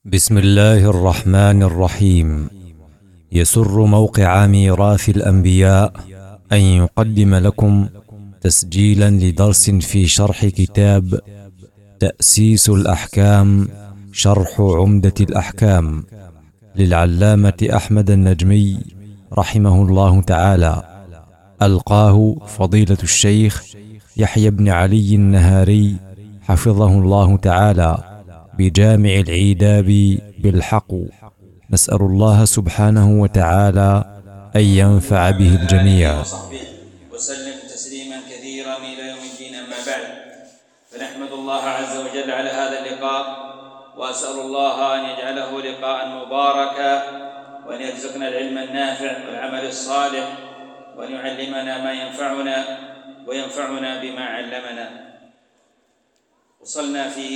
بسم الله الرحمن الرحيم. يسر موقع ميراث الأنبياء أن يقدم لكم تسجيلا لدرس في شرح كتاب تأسيس الأحكام شرح عمدة الأحكام للعلامة أحمد النجمي رحمه الله تعالى، ألقاه فضيلة الشيخ يحيى بن علي النهاري حفظه الله تعالى بجامع العيداب بالحق. نسأل الله سبحانه وتعالى أن ينفع به الجميع. وصحبه وسلم تسليما كثيرا إلى يوم الدين. أما بعد، فنحمد الله عز وجل على هذا اللقاء، وأسأل الله أن يجعله لقاء مباركا، وأن يرزقنا العلم النافع والعمل الصالح، وأن يعلمنا ما ينفعنا وينفعنا بما علمنا. وصلنا في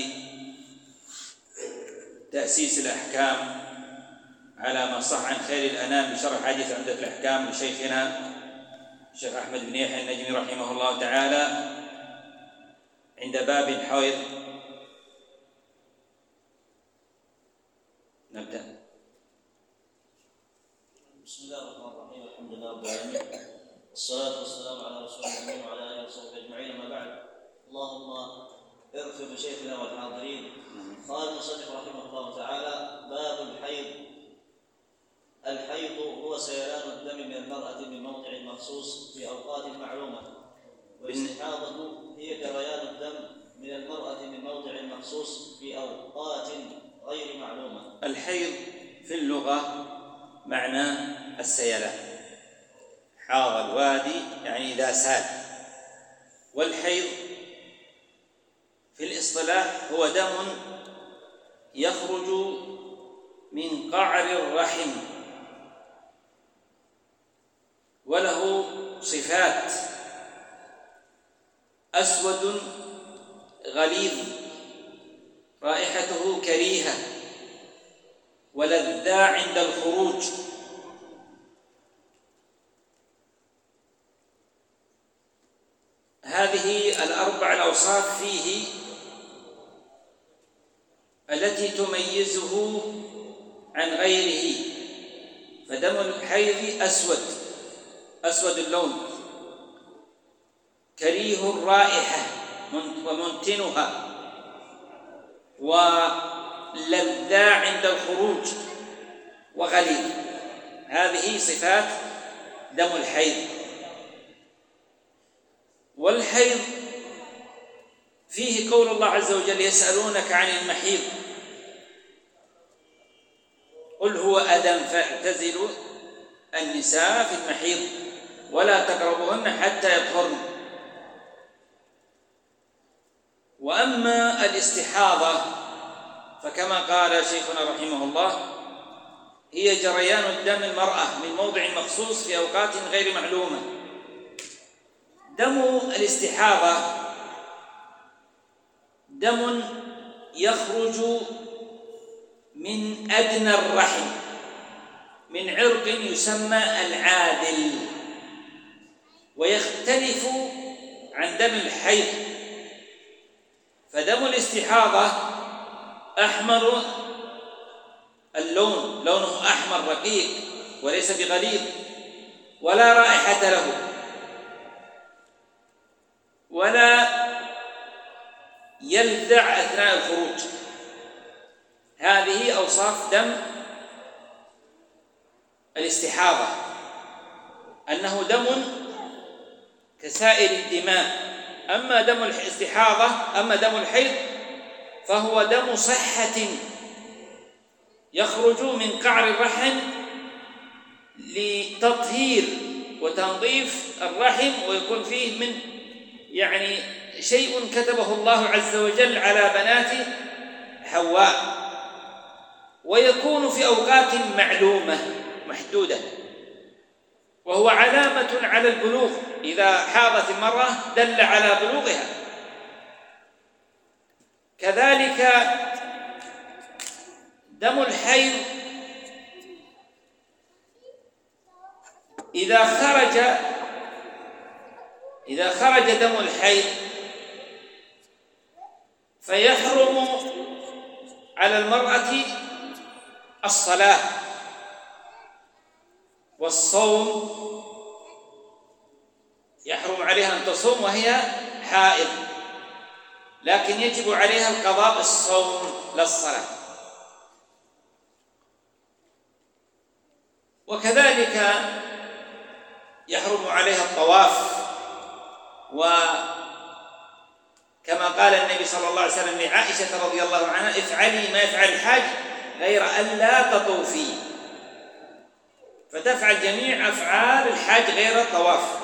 تأسيس الأحكام على ما صح عن خير الأنام بشرح حديث عمدة الأحكام لشيخنا الشيخ أحمد بن يحيى النجمي رحمه الله تعالى عند باب الحيض. نبدأ. بسم الله الرحمن الرحيم. الحمد لله رب العالمين، والصلاة والسلام على رسول الله وعلى آله وصحبه أجمعين. أما بعد، اللهم اغفر لشيخنا والحاضرين. قال المصنف رحمه الله تعالى: باب الحيض. الحيض هو سيلان الدم من المرأة من موضع مخصوص في أوقات معلومة، والاستحاضة هي جريان الدم من المرأة من موضع مخصوص في أوقات غير معلومة. الحيض في اللغة معناه السيلان، حاض الوادي يعني إذا سال. والحيض في الاصطلاح هو دم يخرج من قعر الرحم، وله صفات: أسود غليظ رائحته كريهة ولذاذ عند الخروج. هذه الأربع الأوصاف فيه التي تميزه عن غيره. فدم الحيض أسود اللون، كريه الرائحة ومنتنها، ولذاذ عند الخروج، وغليظ. هذه صفات دم الحيض. والحيض فيه قول الله عز وجل: يسألونك عن المحيض قل هو أذى فاعتزلوا النساء في المحيض ولا تقربوهن حتى يطهرن. وأما الاستحاضة فكما قال شيخنا رحمه الله: هي جريان الدم المرأة من موضع مخصوص في أوقات غير معلومة. دم الاستحاضة دم يخرج من أدنى الرحم من عرق يسمى العادل، ويختلف عن دم الحيض. فدم الاستحاضة أحمر اللون، لونه أحمر رقيق وليس بغليظ، ولا رائحة له، ولا يلذع أثناء الخروج. هذه أوصاف دم الاستحاضة، أنه دم كسائر الدماء. أما دم الاستحاضة، أما دم الحيض فهو دم صحة يخرج من قعر الرحم لتطهير وتنظيف الرحم، ويكون فيه من شيء كتبه الله عز وجل على بنات حواء، ويكون في أوقات معلومة محدودة، وهو علامة على البلوغ. إذا حاضت المرأة دل على بلوغها. كذلك دم الحيض إذا خرج دم الحيض فيحرم على المرأة الصلاة والصوم يحرم عليها أن تصوم وهي حائض، لكن يجب عليها القضاء الصوم لا الصلاة. وكذلك يحرم عليها الطواف، وكما قال النبي صلى الله عليه وسلم لعائشة رضي الله عنها: افعلي ما يفعل الحاج غير أن لا تطوفي، فتفعل جميع أفعال الحاج غير الطواف.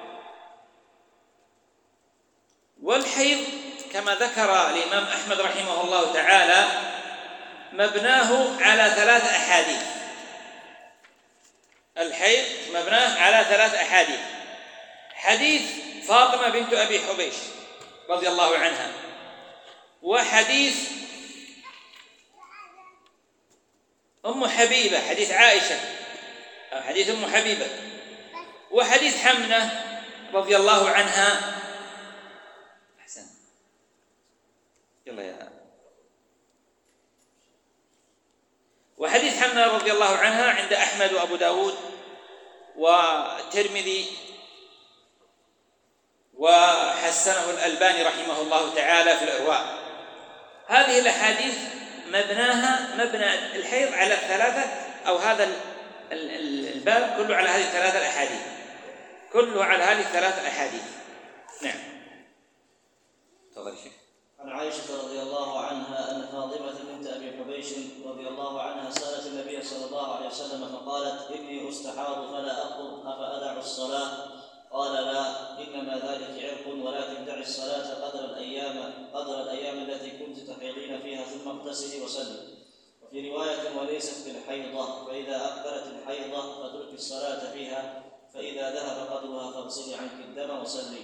والحيض كما ذكر الإمام أحمد رحمه الله تعالى مبناه على 3 أحاديث. الحيض مبناه على 3 أحاديث: حديث فاطمة بنت أبي حبيش رضي الله عنها، وحديث أم حبيبة حديث عائشة أو حديث أم حبيبة، وحديث حمنة رضي الله عنها. أحسن، يلا يا. وحديث حمنة رضي الله عنها عند أحمد وأبو داود والترمذي، وحسنه الألباني رحمه الله تعالى في الإرواء. هذه الأحاديث مبناها مبنى الحيض على 3، أو هذا الباب كله على هذه 3 الأحاديث، كله على هذه 3 أحاديث. نعم، تفضل شيخ. عن عائشة رضي الله عنها أن فاطمة بنت أبي حبيش رضي الله عنها سألت النبي صلى الله عليه وسلم فقالت: إني أستحاض فلا أقض أفأدع الصلاة؟ قال: لا، إنما ذلك عرق، ولكن دع الصلاة قدر الأيام التي كنت تحيضين فيها، ثم اغتسلي وصلي. وفي رواية: وليست بالحيضة، فإذا أقبلت الحيضة فترك الصلاة فيها، فإذا ذهب قدرها فاغسلي عنك الدم وصلي.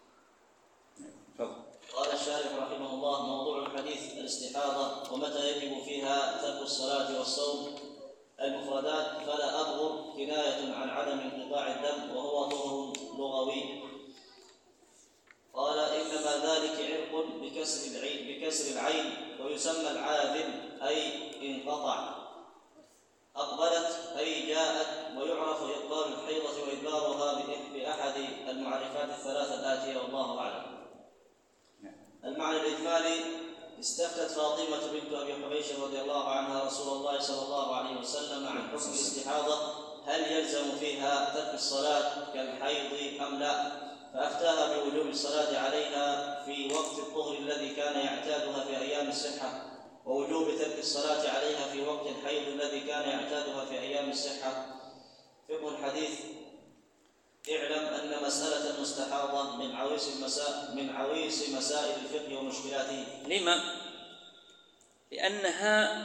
قال الشارح رحمه الله: موضوع الحديث الاستحاضة ومتى يجب فيها ترك الصلاة والصوم. المفردات: فلا أبغر كناية عن عدم انقطاع الدم، وهو ظهر لغوي. قال: إنما ذلك عرق بكسر العين، ويسمى العاذل أي انقطع. أقبلت أي جاءت، ويعرف إقبال الحيضة وإدبارها بأحد المعرفات 3 الآتية، والله أعلم. المعنى الإجمالي: استفتت فاطمة بنت أبي حبيش رضي الله عنها رسول الله صلى الله عليه وسلم عن حكم الاستحاضة، هل يلزم فيها ترك الصلاة كالحيض أم لا؟ فأفتاها بوجوب الصلاة عليها في وقت الطهر الذي كان يعتادها في أيام الصحة، ووجوب ترك الصلاة عليها في وقت الحيض الذي كان يعتادها في أيام الصحة. فقه الحديث: اعلم أن مسألة المستحاضة من عويص مسائل الفقه ومشكلاته. لما؟ لأنها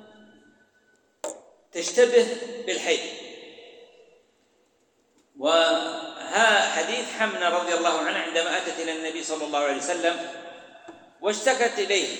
تشتبه بالحيض. حديث حمنة رضي الله عنها عندما أتت إلى النبي صلى الله عليه وسلم واشتكت إليه،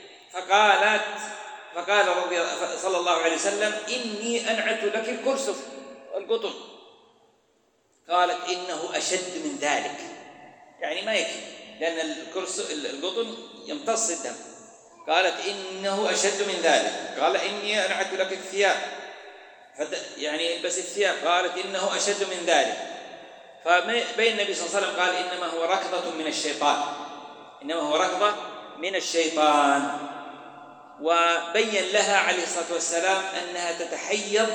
فقال صلى الله عليه وسلم: إني أنعت لك الكرسف القطن. قالت: إنه أشد من ذلك، يعني ما يكفي، لأن القطن يمتص الدم. قالت: إنه أشد من ذلك. قال: إني أنعت لك الثياب، يعني البس الثياب. قالت: إنه أشد من ذلك. فبين النبي صلى الله عليه وسلم قال: إنما هو ركضة من الشيطان، إنما هو ركضة من الشيطان. وبين لها عليه الصلاة والسلام أنها تتحيض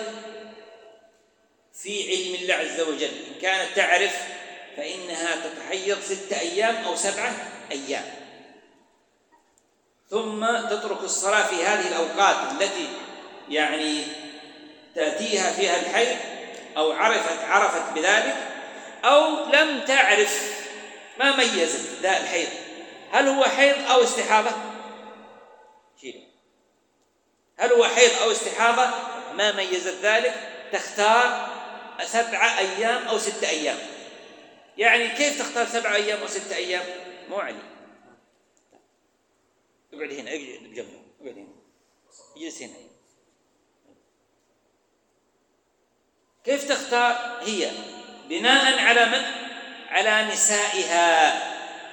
في علم الله عز وجل، إن كانت تعرف فإنها تتحيض 6 أيام أو 7 أيام، ثم تترك الصلاة في هذه الأوقات التي يعني تأتيها فيها الحيض، أو عرفت بذلك، أو لم تعرف، ما ميزت ذا الحيض هل هو حيض أو استحاضة. هل هو حيض أو استحاضة، ما ميزت ذلك، تختار 7 أيام أو 6 أيام. يعني كيف تختار 7 أيام أو 6 أيام؟ مو علي. اقعد هنا، اقعد جنبه، اقعد هنا، اجلس هنا. كيف تختار هي؟ بناء على من؟ على نسائها،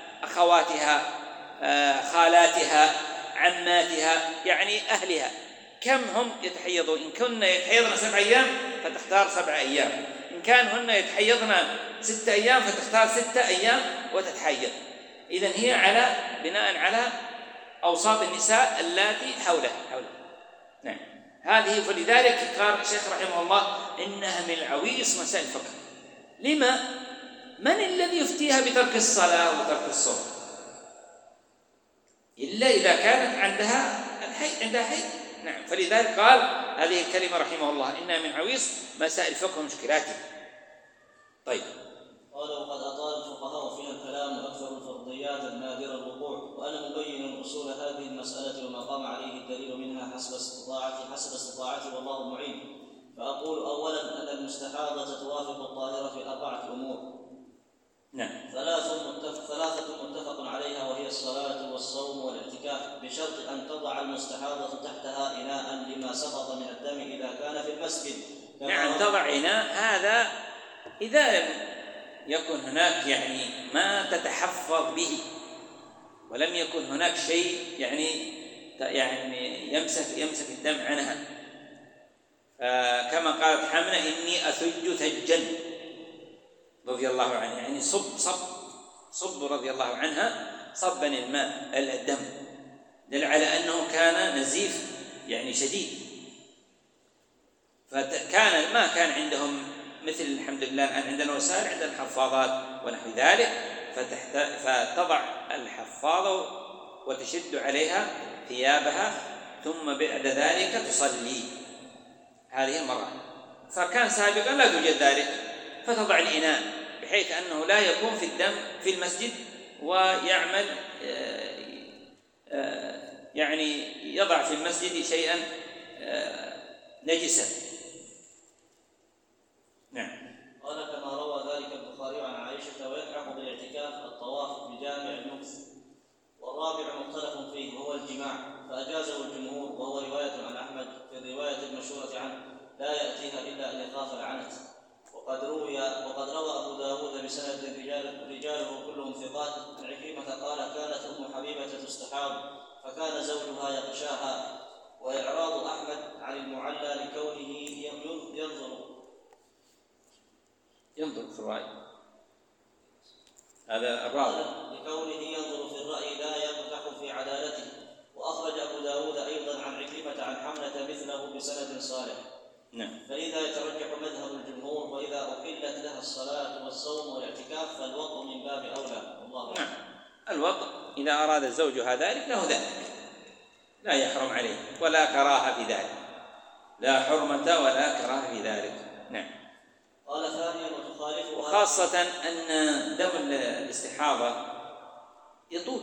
أخواتها، خالاتها، عماتها، يعني أهلها، كم هم يتحيضون؟ إن كن يتحيضن 7 أيام فتختار 7 أيام، إن كان هن يتحيضن 6 أيام فتختار 6 أيام وتتحيض. إذن هي على بناء على أوساط النساء اللاتي حولها. نعم، هذه. فلذلك قال الشيخ رحمه الله إنها من العويص مسائل الفقه. لما؟ من الذي يفتيها بترك الصلاة وترك الصوم إلا إذا كانت عندها حي. نعم، فلذلك قال هذه الكلمة رحمه الله إنها من عويص مسائل الفقه ومشكلاته. طيب، قال وقد أطال الفقهاء فيها الكلام وأكثر الفرضيات النادرة الوقوع، وأنا مبين أصول هذه المسألة وما قام عليه الدليل منها حسب استطاعتي والله المعين. فأقول أولا أن المستحاضة توافق الطاهرة في 4 أمور. نعم. 3 متفق عليها، وهي الصلاة والصوم والاعتكاف، بشرط أن تضع المستحاضة تحتها إناء لما سقط من الدم إذا كان في المسجد. نعم، تضع إناء، هذا إذا لم يكن هناك يعني ما تتحفظ به، ولم يكن هناك شيء يعني يمسك الدم عنها. كما قالت حمنة إني أثج ثجا رضي الله عنها، يعني صب رضي الله عنها صبا الماء الدم، دل على أنه كان نزيف يعني شديد. فكان ما كان عندهم مثل الحمد لله الآن عندنا وسائل، عندنا حفاضات ونحو ذلك، فتضع الحفاضة وتشد عليها ثيابها ثم بعد ذلك تصلي. هذه المرة. فكان سابقا لا توجد ذلك، فتضع الإناء بحيث أنه لا يكون في الدم في المسجد ويعمل يعني يضع في المسجد شيئا نجسا. نعم. قال كما روى ذلك البخاري عن عائشة، ويلحق بالاعتكاف الطواف بجامع المكث. والرابع مختلف فيه وهو الجماع، فأجازه الجمهور، وهو رواية عن أحمد في الرواية المشهورة عنه لا يأتيها إلا أن يخاف العنت. وقد روى أبو داود بسند رجاله كلهم ثقات عن عكرمة قال كانت أم حبيبة تستحاض فكان زوجها يغشاها. وإعراض أحمد عن المعلى لكونه ينظر في الرأي، هذا الراوي لكونه ينظر في الرأي لا يقدح في عدالته. وأخرج أبو داود أيضا عن عكرمة عن حملة مثله بسند صالح. نعم. فإذا يترجح مذهب الجمهور، وإذا أقلت لها الصلاة والصوم والاعتكاف فالوطء من باب أولى. والله نعم. الوطء إذا أراد الزوج ذلك له ذلك، لا يحرم عليه ولا كراهة في ذلك، لا حرمة ولا كراهة في ذلك. نعم. قال ثانيا وتخالفها، خاصة أن دم الاستحاضة يطول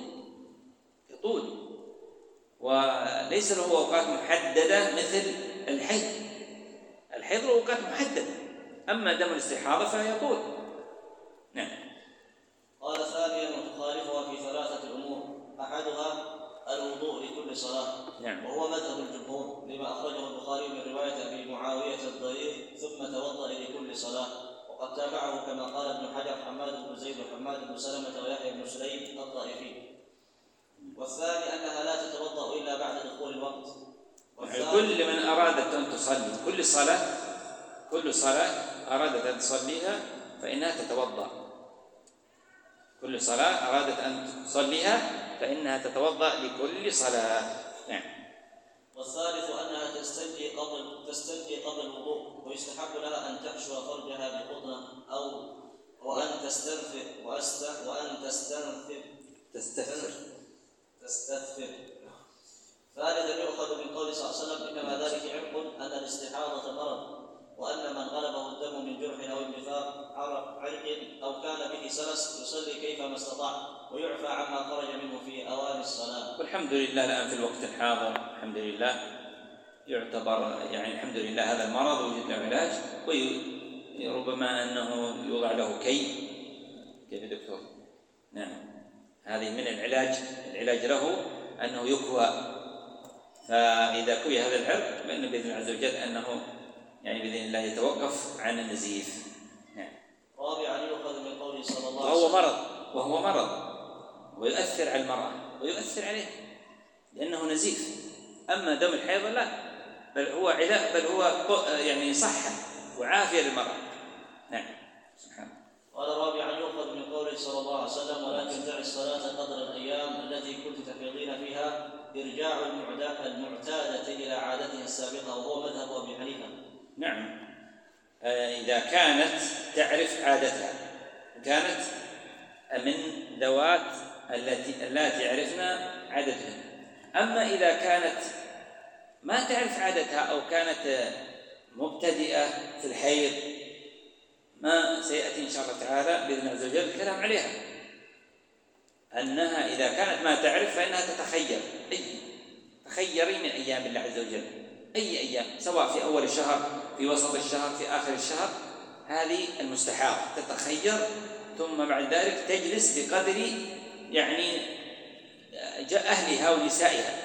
وليس له أوقات محددة مثل الحيض له أوقات محددة، أما دم الاستحاضة فيطول. نعم. قال ثانيا وتخالفها في 3 أمور، أحدها الوضوء لكل صلاة. نعم. وهو مذهب الجمهور لما أخرجه البخاري من رواية أبي معاوية الضرير ثم توضأ لكل صلاة. وقد تابعه كما قال ابن حجر حماد بن زيد وحماد بن سلمة ويحيى بن سليم الطائفي. والثاني أنها لا تتوضأ إلا بعد دخول الوقت. كل من أرادت أن تصلي كل صلاة أرادت أن تصليها فإنها تتوضأ. كل صلاة أرادت أن تصليها فإنها تتوضأ لكل صلاة. نعم. والثالث أنها تستنجي قبل الوضوء، ويستحب لها أن تحشو فرجها بقطنة وأن تستثفر. ثالثا يؤخذ من قول صلى الله عليه وسلم إنما ذلك عرق، أن الاستحاضة مرض، وأن من غلبه الدم من جرح أو اندفاع عرق أو كان به سلس يصلي كيفما استطاع ويعفى عما خرج منه في أوان الصلاة. والحمد لله الآن في الوقت الحاضر الحمد لله يعتبر يعني الحمد لله هذا المرض وجد له علاج، وربما أنه يوضع له كيف دكتور؟ نعم. هذه من العلاج له أنه يكوى، فإذا كوي هذا العرق فإن بإذن الله عز وجل أنه يعني بإذن الله يتوقف عن النزيف. نعم. رابعا يؤخذ من قوله صلى الله عليه وسلم وهو مرض ويؤثر على المرأة ويؤثر عليها لأنه نزيف. أما دم الحيض بل هو يعني صحة وعافية للمرأة. نعم. سبحان الله. قال رابعا يؤخذ من قوله صلى الله عليه وسلم ولكن دع الصلاة قدر الأيام التي كنت تفيضين فيها إرجاع المعتادة إلى عادتها السابقة، وهو مذهب أبي حنيفة. نعم، إذا كانت تعرف عادتها، كانت من ذوات التي عرفنا عادتهن. أما إذا كانت ما تعرف عادتها أو كانت مبتدئة في الحيض، ما سيأتي إن شاء الله تعالى بإذن عز وجل الكلام عليها، أنها إذا كانت ما تعرف فإنها تتخير، تخيري من أيام الله عز وجل، أي أيام، سواء في أول الشهر، في وسط الشهر، في آخر الشهر، هذه المستحاض تتخير، ثم بعد ذلك تجلس بقدر يعني أهلها ونسائها.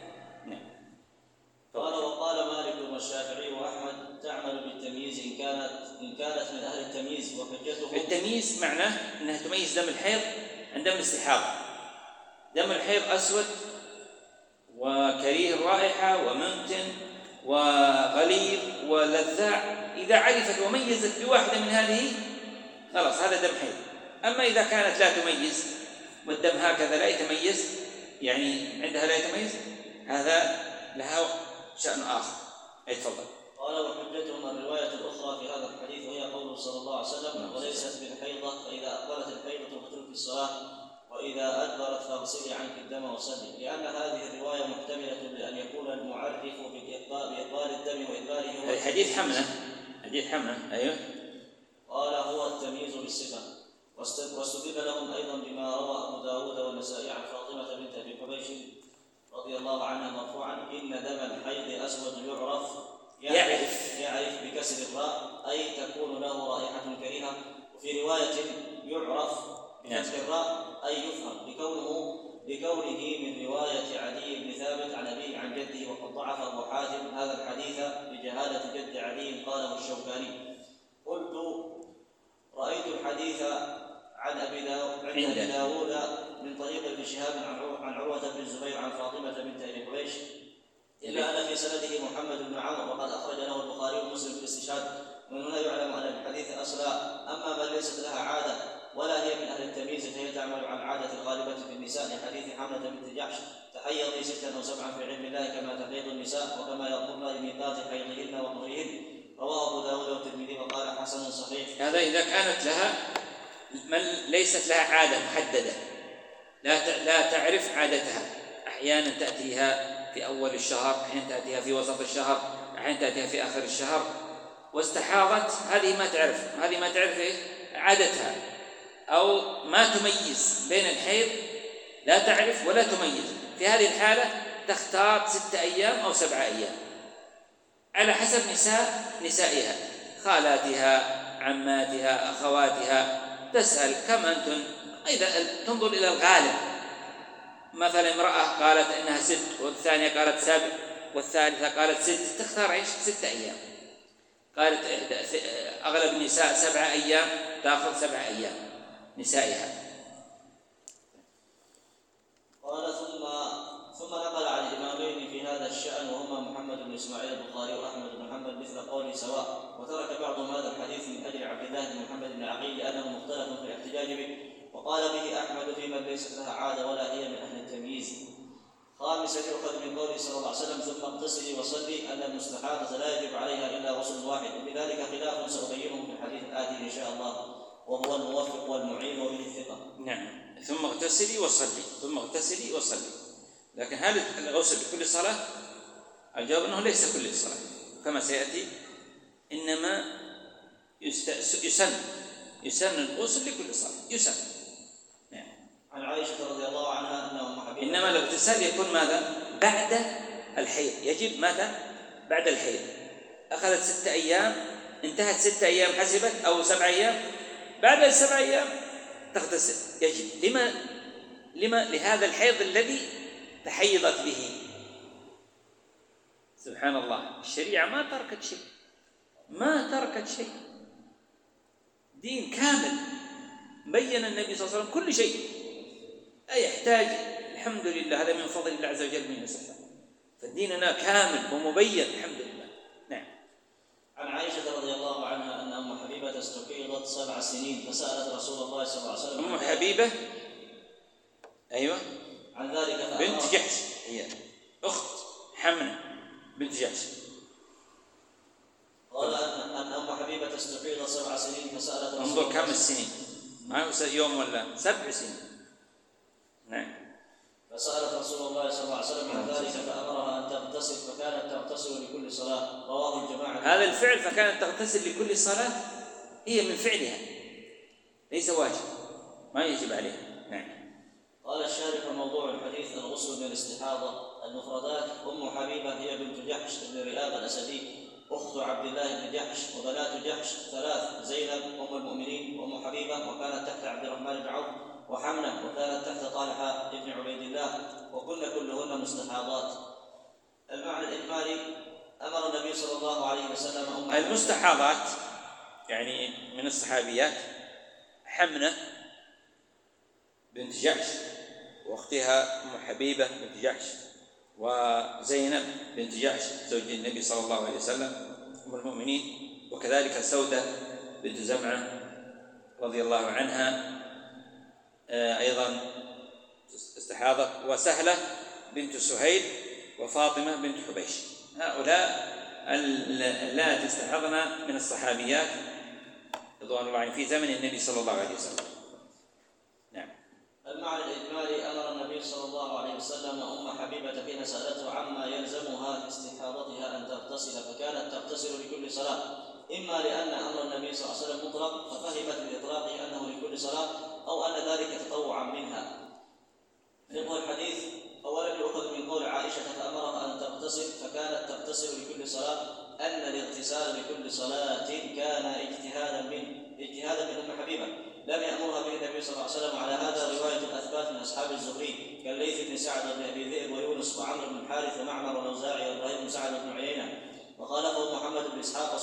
قال وقال مالك والشافعي وأحمد تعمل بالتمييز إن كانت من أهل التمييز، وحجته التمييز معناه أنها تميز دم الحيض عن دم الاستحاضة. دم الحيض أسود وكريه الرائحة ومنتن وغليظ ولذاع، إذا عرفت وميزت بواحدة من هذه خلاص هذا دم حيض. أما إذا كانت لا تميز والدم هكذا لا يتميز، يعني عندها لا يتميز، هذا لها شأن آخر. تفضل. قال وحجتهم الرواية الأخرى في هذا الحديث وهي قوله صلى الله عليه وسلم وليست بالحيضة، فإذا أقبلت الحيضة فاتركي الصلاة وإذا أدبرت فاغسلي عنك الدم وصلي، لأن هذه الرواية محتملة لأن يكون المعرف بإقبال الدم وإدباره. الحديث حمنا. أيوه. قال هو التمييز بالصفة. واستدل لهم أيضا بما روى أبو داود والنسائي عن فاطمة بنت أبي حبيش رضي الله عنها مرفوعا إن دم الحيض أسود يعرف بكسر الراء أي تكون له رائحة كريهة، وفي رواية يعرف بفتح الراء أي يفهم لكونه من رواية علي بن ثابت عن أبيه عن جده، وقد ضعف أبو حاتم هذا الحديث بجهالة جد علي قاله الشوكاني. قلت رأيت الحديث عن أبي داود من طريق ابن شهاب عن عروة بن الزبير عن فاطمة بنت أبي حبيش، إلا أن في سنده محمد بن عمرو وقد أخرج له البخاري ومسلم في الاستشهاد. من هنا يعلم أن الحديث أصلا. أما من ليست لها عادة ولا هي من أهل التمييز فهي تعمل عن عادة الغالبة في النساء، لحديث حملة بنت جحش تحيضي 6 أو 7 في علم الله كما تحيض النساء وكما يطلبن لميقات حيضهن وطهرهن. رواه أبو داود والترمذي وقال حسن صحيح. هذا إذا كانت لها من ليست لها عادة محددة، لا تعرف عادتها، أحيانا تأتيها في أول الشهر، أحيانا تأتيها في وسط الشهر، أحيانا تأتيها في آخر الشهر، واستحاضت، هذه ما تعرف إيه عادتها، أو ما تميز بين الحيض، لا تعرف ولا تميز. في هذه الحالة تختار 6 أيام أو 7 أيام على حسب نسائها، خالاتها، عماتها، أخواتها، تسأل كم أنتن، إذا تنظر إلى الغالب. مثلا امرأة قالت إنها 6 والثانية قالت 7 والثالثة قالت 6، تختار 6 أيام. قالت أغلب النساء 7 أيام، تأخذ 7 أيام نسائها. قال ثم نقل عن الإمامين في هذا الشأن وهما محمد بن إسماعيل البخاري وأحمد بن محمد مثل قوله سواء، وترك بعضهم هذا الحديث من أجل عبد الله بن محمد بن عقيل لأنه مختلف في الاحتجاج به، وقال به أحمد في من ليست لها عادة ولا هي من أهل التمييز. خامسا يؤخذ من قوله صلى الله عليه وسلم ثم اغتسلي وصلي أن المستحاضة لا يجب عليها إلا غسل واحد، وبذلك خلاف سأبينه في الحديث الآتي إن شاء الله، وهو الموفق والمعين وبه الثقة. نعم. ثم اغتسلي وصلي. لكن هل الغسل لكل صلاة؟ الجواب أنه ليس كل صلاة كما سيأتي، إنما يسن الغسل لكل صلاة، يسن. نعم. عن عائشة رضي الله عنها إنما الاغتسال يكون ماذا؟ بعد الحيض، يجب ماذا؟ بعد الحيض. أخذت 6 أيام، انتهت 6 أيام حسبت أو 7 أيام، بعد 7 أيام تغتسل، يجب. لما؟ لهذا الحيض الذي تحيضت به. سبحان الله، الشريعة ما تركت شيء، دين كامل بين النبي صلى الله عليه وسلم كل شيء، لا يحتاج. الحمد لله، هذا من فضل الله عز وجل من يسلم، فديننا كامل ومبين الحمد لله. استحيضت 7 سنين فسألت رسول الله صلى الله عليه وسلم أم حبيبة أيوة عن ذلك بنت جحش، هي أخت حمنة بنت جحش. قال أن أم حبيبة استحيضت 7 سنين فسألت رسول الله. انظر كم السنين، ما هو يوم ولا 7 سنين. نعم. فسألت رسول الله صلى الله عليه وسلم عن ذلك فأمرها أن تغتسل فكانت تغتسل لكل صلاة. رواه الجماعة. هذا الفعل فكانت تغتسل لكل صلاة هي من فعلها، ليس واجب، ما يجب عليها. نعم. قال الشارح موضوع الحديث الغسل من الاستحاضة. المفردات: أم حبيبة هي بنت جحش بن رئاب الأسدي أخت عبد الله بن جحش، وبنات جحش 3: زينب أم المؤمنين وأم حبيبة وكانت تحت عبد الرحمن بن عوف، وحمنة وكانت تحت طلحة بن عبيد الله، وكن كلهن مستحاضات. المعنى الإجمالي: أمر النبي صلى الله عليه وسلم المستحاضات يعني من الصحابيات حمنة بنت جحش واختها أم حبيبة بنت جحش، وزينب بنت جحش زوج النبي صلى الله عليه وسلم أم المؤمنين، وكذلك سودة بنت زمعة رضي الله عنها أيضا استحاضت، وسهلة بنت سهيل وفاطمة بنت حبيش. هؤلاء اللاتي استحضن من الصحابيات رضوان الله عنهم في زمن النبي صلى الله عليه وسلم. نعم. المعنى الإجمالي: أمر النبي صلى الله عليه وسلم أم حبيبة حين سألته عما يلزمها في استحاضتها أن تغتسل فكانت تغتسل لكل صلاة، إما لأن أمر النبي صلى الله عليه وسلم مطلق ففهمت بإطلاقه أنه لكل صلاة، أو أن ذلك تطوعا منها. فقه الحديث: أولا يؤخذ من قول عائشة فأمرها أن تغتسل فكانت تغتسل لكل صلاة أن الاغتسال لكل صلاة كان اجتهادا من أم حبيبة، لم يأمرها به النبي صلى الله عليه وسلم. على هذا رواية الأثبات من أصحاب الزهري كالليث بن سعد بن أبي ذئب ويونس وعمرو بن الحارث ومعمر والأوزاعي وإبراهيم بن سعد بن عيينة، وخالفه محمد بن إسحاق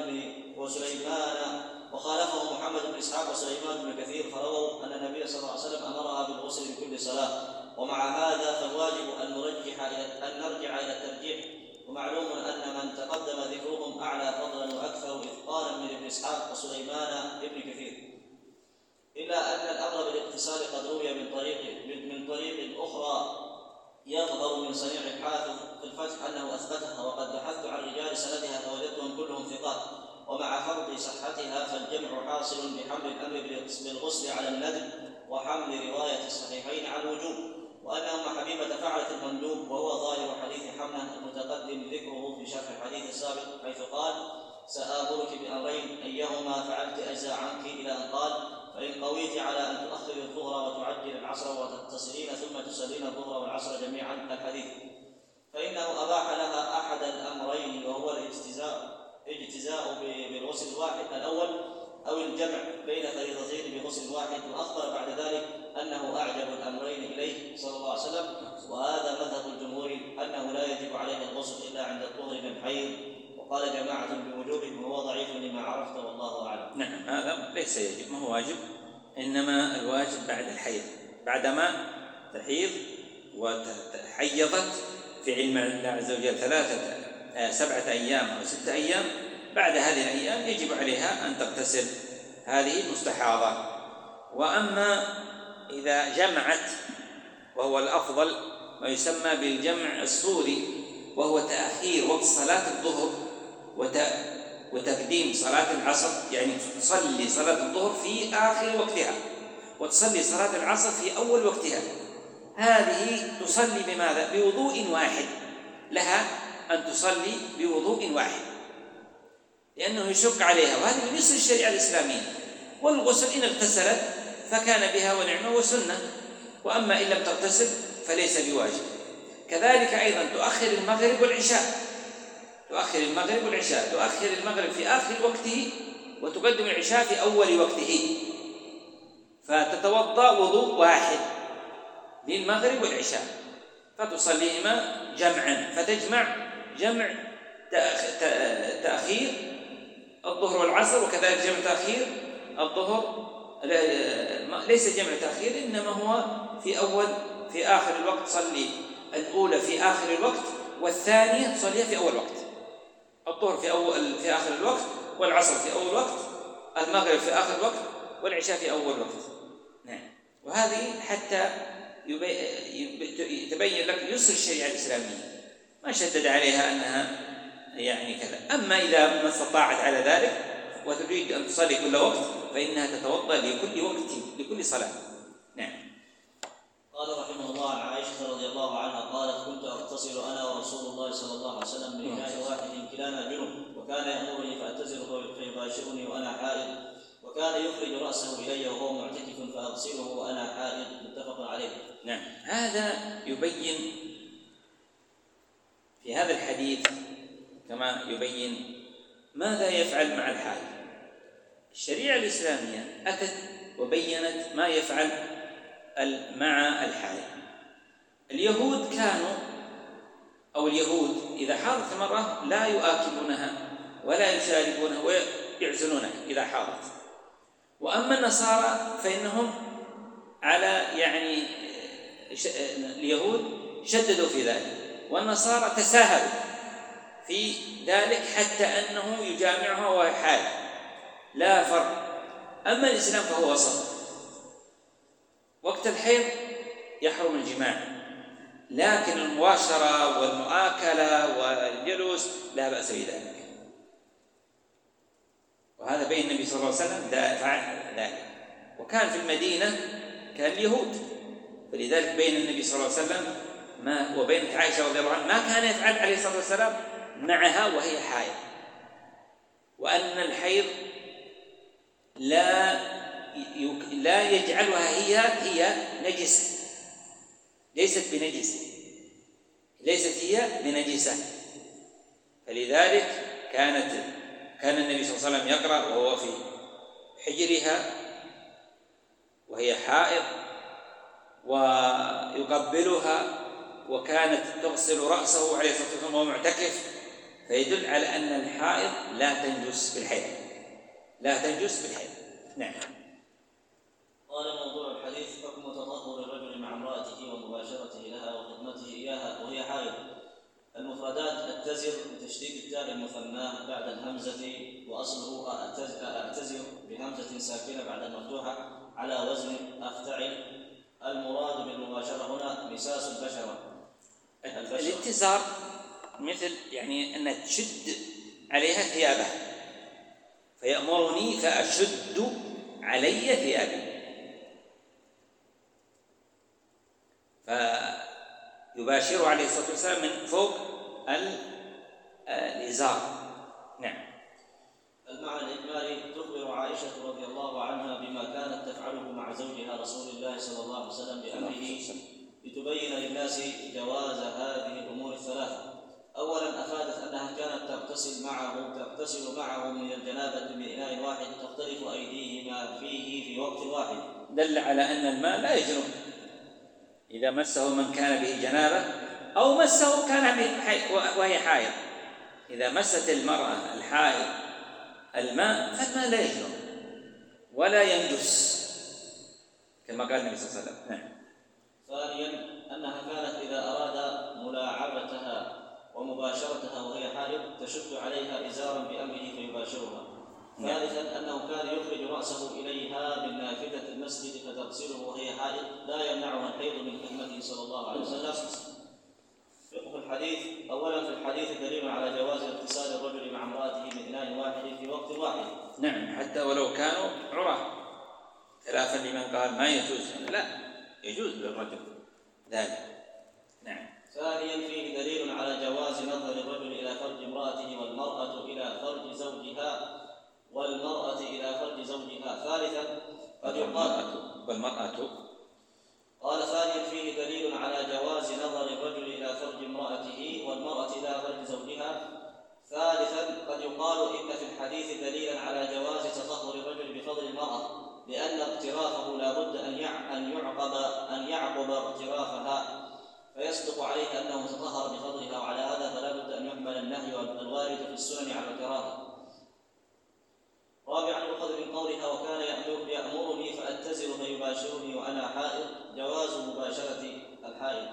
وسليمان بن كثير، فرووا أن النبي صلى الله عليه وسلم أمرها بالغسل لكل صلاة. ومع هذا فالواجب أن نرجع إلى الترجيح، ومعلوم أن من تقدم ذكرهم أعلى فضلا وأكثر إتقانا من ابن إسحاق وسليمان بن كثير، إلا أن الأمر بالاغتسال قد روي من طريق أخرى يظهر من صنيع الحافظ في الفتح أنه أثبتها، وقد بحثت عن رجال سندها فوجدتهم كلهم ثقات، ومع فرض صحتها فالجمع حاصل بحمل الأمر بالغسل على الندب وحمل رواية الصحيحين على الوجوب، وأن أم حبيبة فعلت المندوب، وهو ظاهر حديث حمنة المتقدم ذكره في شرح الحديث السابق، حيث قال: سآمرك بأمرين أيهما فعلت أجزى عنك، إلى أن قال: فإن قويت على أن تؤخر الظهر وتعجل العصر وتتصلين ثم تصلين الظهر والعصر جميعا الحديث، فإنه أباح لها أحد الأمرين، وهو الاجتزاء بالغسل الواحد الأول أو الجمع بين فريضتين بغسل واحد، وأخبر بعد ذلك أنه أعجب الأمرين إليه صلى الله عليه وسلم، وهذا مذهب الجمهور أنه لا يجب عليه الغسل إلا عند الطهر من الحيض، وقال جماعة بوجوبه وهو ضعيف لما عرفت والله أعلم. نعم، هذا ليس يجب، ما هو واجب، إنما الواجب بعد الحيض، بعدما تحيض وتحيضت في علم الله عز وجل 7 أيام أو 6 أيام، بعد هذه الأيام يجب عليها أن تغتسل هذه المستحاضة. وأما إذا جمعت، وهو الأفضل ما يسمى بالجمع الصوري، وهو تأخير وقت صلاة الظهر وتقديم صلاة العصر، يعني تصلي صلاة الظهر في آخر وقتها وتصلي صلاة العصر في أول وقتها، هذه تصلي بماذا؟ بوضوء واحد، لها أن تصلي بوضوء واحد، لأنه يشق عليها، وهذه من يسر الشريعة الإسلامية. والغسل إن اغتسلت فكان بها ونعمة وسنة، وأما إن لم تغتسل فليس بواجب. كذلك أيضا تؤخر المغرب والعشاء، تؤخر المغرب في آخر وقته وتقدم العشاء في أول وقته، فتتوضأ وضوء واحد للمغرب والعشاء فتصليهما جمعا، فتجمع جمع تأخير الظهر والعصر، وكذلك جمع تأخير الظهر، ليس جمع تأخير، إنما هو في آخر الوقت تصلي الأولى في آخر الوقت والثانية تصليها في أول وقت، الظهر في آخر الوقت والعصر في أول وقت، المغرب في آخر وقت والعشاء في أول وقت. نعم. وهذه حتى يتبين لك يسر الشريعة الإسلامية، ما شدد عليها أنها يعني كذا. أما إذا ما استطاعت على ذلك وتريد أن تصلي كل وقت فإنها تتوضأ لكل وقت لكل صلاة. نعم. قال رحمه الله عن عائشة رضي الله عنها قالت: كنت أغتسل أنا ورسول الله صلى الله عليه وسلم من إناء واحد كلانا جنب، وكان يأمرني فأتزر فيباشرني وأنا حائض، وكان يخرج رأسه إلي وهو معتكف فأغسله وأنا حائض. متفق عليه. نعم. هذا يبين في هذا الحديث كما يبين ماذا يفعل مع الحائض. الشريعة الإسلامية أتت وبينت ما يفعل مع الحائض. اليهود كانوا إذا حاضت المرأة لا يؤكلونها ولا يشاربونها ويعزلونها إذا حاضت. وأما النصارى فإنهم على اليهود شددوا في ذلك، والنصارى تساهلوا في ذلك حتى أنه يجامعها وهي حائض، لا فرق. أما الإسلام فهو وسط، وقت الحيض يحرم الجماع، لكن المباشرة والمؤاكلة والجلوس لا بأس بذلك. وهذا بين النبي صلى الله عليه وسلم فعل ذلك. وكان في المدينة كان اليهود، فلذلك بين النبي صلى الله عليه وسلم وبين عائشة رضي الله عنها ما كان يفعل عليه الصلاة والسلام معها وهي حائض. وأن الحيض لا يجعلها هي نجسة، ليست هي بنجسة. فلذلك كان النبي صلى الله عليه وسلم يقرأ وهو في حجرها وهي حائض ويقبلها، وكانت تغسل رأسه عليه الصلاة والسلام وهو معتكف، فيدل على أن الحائض لا تنجس بالحيض. نعم. قال موضوع الحديث: حكم تطهر الرجل مع امرأته ومباشرته لها وخدمته إياها وهي حائض. المفردات: أتزر بتشديد التاء المثناه بعد الهمزة، وأصله أعتزر بهمزة ساكنة بعد المفتوحة على وزن أفتعل. المراد بالمباشرة هنا مساس البشرة. الاتزار مثل أن تشد عليها ثيابها، فيأمرني فأشد علي ثيابي، فيباشر عليه الصلاة والسلام من فوق الإزار. نعم. المعنى الإجمالي: تخبر عائشة رضي الله عنها بما كانت تفعله مع زوجها رسول الله صلى الله عليه وسلم بأمره لتبين للناس جواز هذه الأمور الثلاثة. أولا، أفادت أنها كانت تغتسل معه من الجنابة بإناء واحد تختلف أيديهما فيه في وقت واحد، دل على أن الماء لا يجرم إذا مسه من كان به جنابة أو مسه كان وهي حائض. إذا مست المرأة الحائض الماء فالماء لا يجرم ولا ينجس كما قال النبي صلى الله عليه وسلم. نعم. ثانيا، أنها كانت إذا أراد ملاعبتها ومباشرتها وهي حائض تشد عليها إزارا بأمره فيباشرها. ثالثا، أنه كان يخرج رأسه إليها من نافذة المسجد فتغسله وهي حائض، لا يمنعها الحيض من خدمته صلى الله عليه وسلم. فقه الحديث: أولا، في الحديث دليل على جواز اغتسال الرجل مع امرأته من إناء واحد في وقت واحد. نعم، حتى ولو كانوا عراه، خلافا لمن قال ما يجوز. لا، يجوز للرجل ذلك. نعم. ثانيا، فيه دليل على جواز نظر الرجل إلى فرج امرأته والمرأة إلى فرج زوجها ثالثا، قد يقال قال: ثانيا، فيه دليل على جواز نظر الرجل إلى فرج امرأته والمرأة إلى فرج زوجها. ثالثا، قد يقال إن في الحديث دليلا على جواز تطهر الرجل بفضل المرأة، لأن اقترافه لا بد أن يعقب اقترافها، فيصدق عليه أنه تطهر بفضلها، وعلى هذا فلا بد أن يحمل النهي الوارد في السنن على الكراهة. رابعا، يؤخذ من قولها: وكان يأمرني فأتزر فيباشرني وأنا حائض، جواز مباشرة الحائض.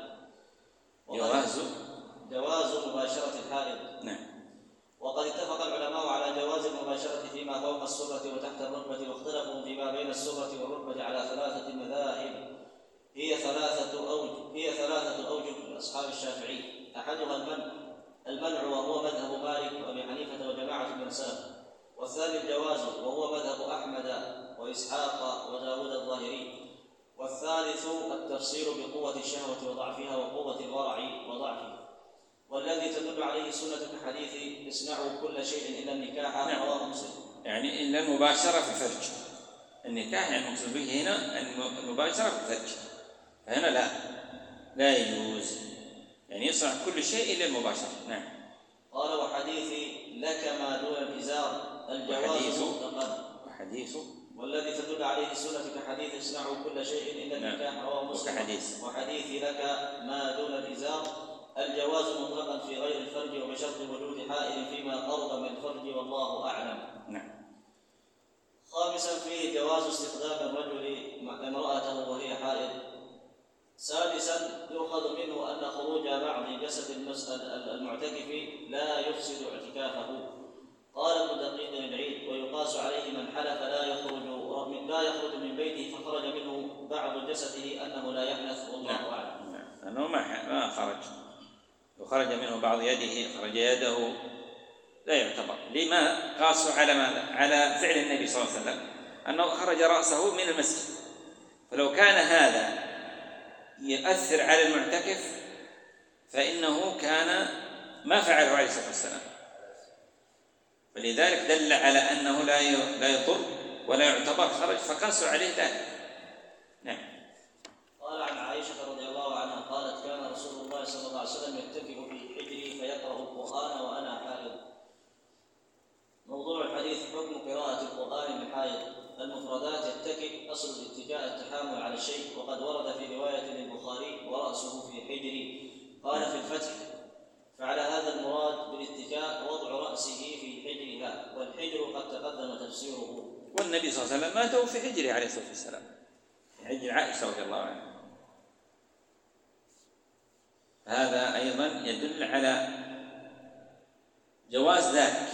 جواز مباشرة الحائض. نعم. وقد اتفق العلماء على جواز المباشرة فيما ما فوق السرة وتحت الركبة، واختلفوا فيما بين السرة والركبة على 3 مذاهب هي ثلاثة أوجه لأصحاب الشافعي. أحدها المنع وهو مذهب مالك وأبي حنيفة وجماعة من السلف، والثاني الجواز وهو مذهب أحمد وإسحاق وداود الظاهري، والثالث التفسير بقوة الشهوة وضعفها وقوة الورع وضعفه، والذي تدل عليه السنة كحديث اصنعوا كل شيء إلا النكاح رواه مسلم. يعني إلا المباشرة في الفرج. النكاح يعني المقصود به هنا المباشرة في الفرج، فهنا لا يجوز، يعني يصنع كل شيء إلا المباشرة. نعم. قال وحديث لك ما دون الإزار الجواز مطلقا، والذي تدل عليه السنة كحديث اصنعوا كل شيء إلا النكاح رواه مسلم، وحديث لك ما دون الإزار الجواز مطلقا في غير الفرج وبشرط وجود حائل فيما قرب من الفرج والله أعلم. نعم. خامسا فيه جواز استخدام الرجل امرأته وهي حائض. سادسا يؤخذ منه أن خروج بعض جسد المعتكف لا يفسد اعتكافه. قال ابن دقيق العيد ويقاس عليه من حلف لا يخرج من بيته فخرج منه بعض جسده أنه لا يحنث والله أعلم. أنه ما خرج، وخرج منه بعض يده، خرج يده لا يعتبر. لما قاسوا على ماذا؟ على فعل النبي صلى الله عليه وسلم أنه خرج رأسه من المسجد، فلو كان هذا يؤثر على المعتكف فإنه كان ما فعله عليه الصلاة والسلام، فلذلك دل على أنه لا يضر ولا يعتبر خرج، فقاسوا عليه ذلك. نعم. قال عن عائشة رضي الله عنها قالت كان رسول الله صلى الله عليه وسلم يتكئ في حجري فيقرأ القرآن وأنا حائض. موضوع الحديث حكم قراءة القرآن للحائض. المفردات يتكئ أصل الاتكاء التحامل على الشيء، وقد ورد في رواية للبخاري ورأسه في حجري. قال في الفتح فعلى هذا المراد بالاتكاء وضع رأسه في حجرها، والحجر قد تقدم تفسيره. والنبي صلى الله عليه وسلم ماته في حجره عليه الصلاة والسلام، في حجر عائشة رضي الله عنها. هذا أيضا يدل على جواز ذلك.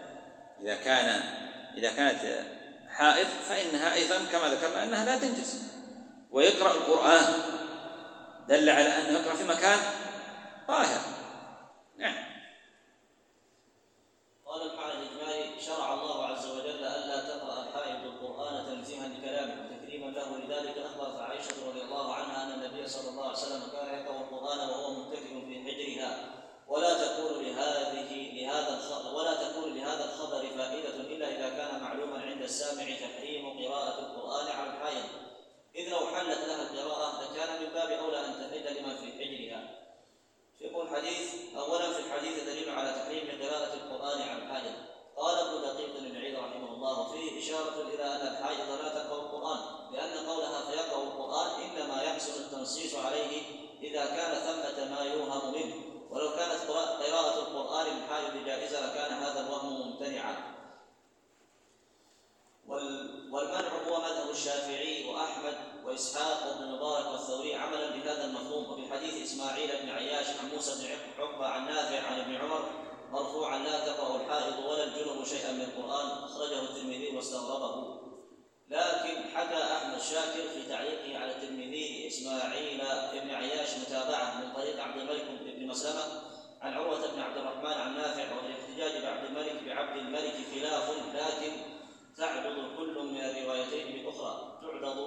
إذا كانت حائض فإنها أيضا كما ذكرنا أنها لا تنجس، ويقرأ القرآن دل على أنه يقرأ في مكان طاهر. نعم. قال المعنى الإجمالي شرع الله عز وجل ألا تقرأ الحائض القرآن تنزيها لكلامه وتكريما له، لذلك أخبرت عائشة رضي الله عنها أن النبي صلى الله عليه وسلم كان يقرأ القرآن وهو متكئ في حجرها، ولا تكون لهذا الخبر فائدة إلا إذا كان معلوما عند السامع تحريم قراءة القرآن على الحائض، إذ لو حلت لها القراءة لكان من باب أولى أن تحل لما في حجرها. يقول الحديث أولا في الحديث دليل على تحريم قراءة القرآن على الحائض. قال ابن دقيق العيد رحمه الله فيه إشارة إلى أن الحائض لا تقرأ القرآن، لأن قولها فيقرأ القرآن إنما يحصل التنصيص عليه إذا كان ثمة ما يوهم منه، ولو كانت قراءة القرآن للحائض جائزة لكان هذا الوهم ممتنعا. والمنع هو مذهب الشافعي وأحمد وإسحاق وابن المبارك والثوري عملا بهذا المفهوم، وبحديث إسماعيل بن عياش عن موسى بن عقبة عن نافع عن ابن عمر مرفوعا لا تقرأ الحائض ولا الجنب شيئا من القرآن، أخرجه الترمذي واستغربه. لكن حكى أحمد شاكر في تعليقه على الترمذي إسماعيل بن عياش متابعة من طريق عبد الملك بن مسلمة عن عروة بن عبد الرحمن عن نافع، والاحتجاج بعبد الملك خلاف، لكن تعضد كل من الروايتين بالأخرى.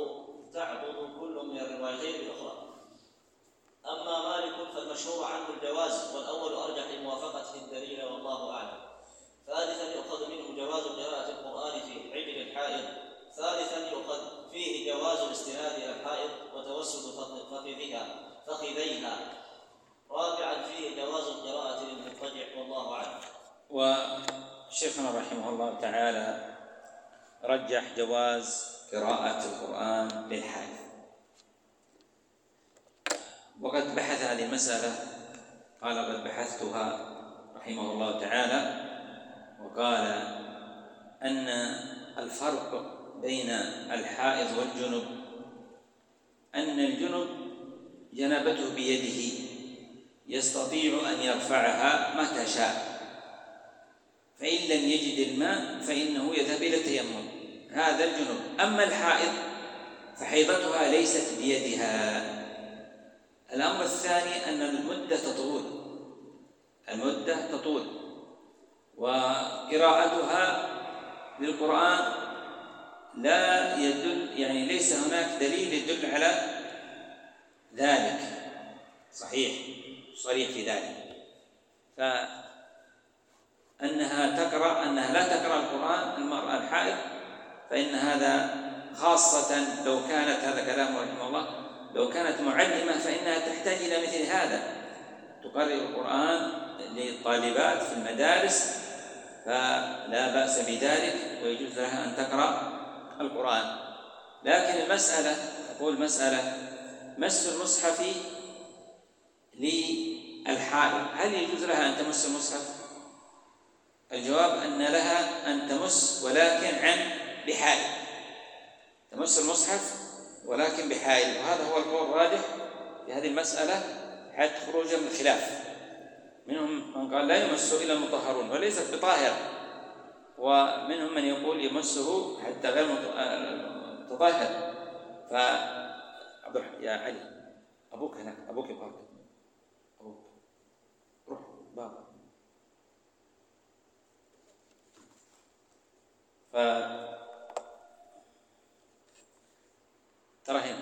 أما مالك فالمشهور عنه الجواز، والأول أرجح لموافقته الدليل والله أعلم. ثالثا يؤخذ منه جواز قراءة القرآن في حجر الحائض. ثالثا يؤخذ فيه جواز الاستناد إلى الحائض وتوسد فخذيها. رابعا فيه جواز القراءة للمضطجع والله أعلم. وشيخنا رحمه الله تعالى رجح جواز قراءة القرآن للحائض، وقد بحث هذه المسألة، قال قد بحثتها رحمه الله تعالى، وقال أن الفرق بين الحائض والجنب أن الجنب جنابته بيده يستطيع أن يرفعها متى شاء، فإن لم يجد الماء فإنه يذهب إلى التيمم، هذا الجنوب. أما الحائض فحيضتها ليست بيدها. الأمر الثاني أن المدة تطول، وقراءتها للقرآن لا يدل، يعني ليس هناك دليل يدل على ذلك صريح في ذلك، أنها لا تقرأ القرآن المرأة الحائض، فإن هذا خاصة لو كانت، هذا كلامه رحمه الله، لو كانت معلمة فإنها تحتاج إلى مثل هذا، تقرأ القرآن للطالبات في المدارس، فلا بأس بذلك ويجوز لها أن تقرأ القرآن. لكن المسألة مس المصحف للحائض، هل يجوز لها أن تمس المصحف؟ الجواب أن لها أن تمس، ولكن بحائل، تمس المصحف ولكن بحائل، وهذا هو القول الراجح في هذه المسألة حتى خروجا من الخلاف. منهم من قال لا يمس إلا المطهرون وليست بطاهر، ومنهم من يقول يمسه حتى غير متطهر. يا علي أبوك هناك، أبوك يبغاك، أبوك روح بابا. ترى هنا